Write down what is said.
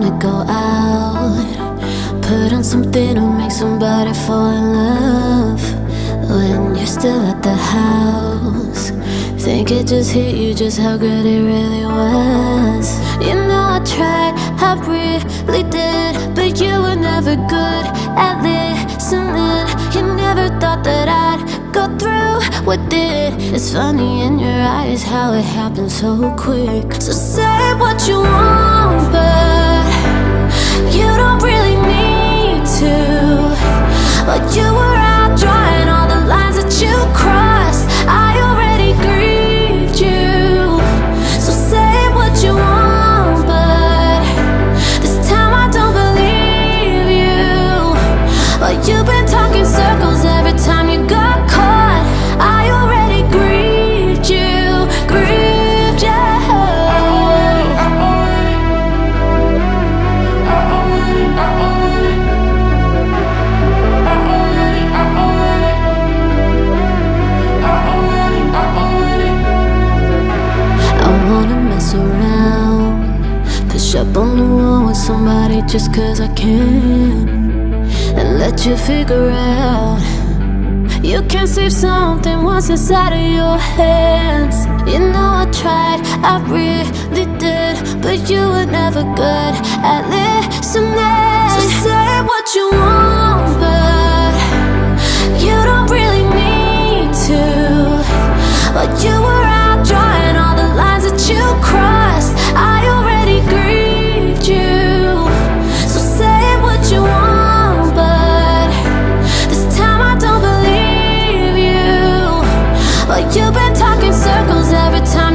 wanna go out, put on something to make somebody fall in love. When you're still at the house, think it just hit you just how good it really was. You know I tried, I really did, but you were never good at listening. You never thought that I'd go through with it. It's funny in your eyes how it happened so quick. So say what you want, but you don't really need to. Like you were out drawing all the lines that you crossed, I already grieved you. So say what you want, but this time I don't believe you. But you've been talking circles every time you got caught, I already grieved you, grieved you. I wanna mess around, push up on the wall with somebody just cause I can, and let you figure out you can't save something once it's out of your hands. You know I tried, I really did, but you were never good at listening. So say what you want, but you don't really need to. Like you were out drawing all the lines that you crossed, I already grieved you. So say what you want, but this time I don't believe you. Like you've been talking circles every time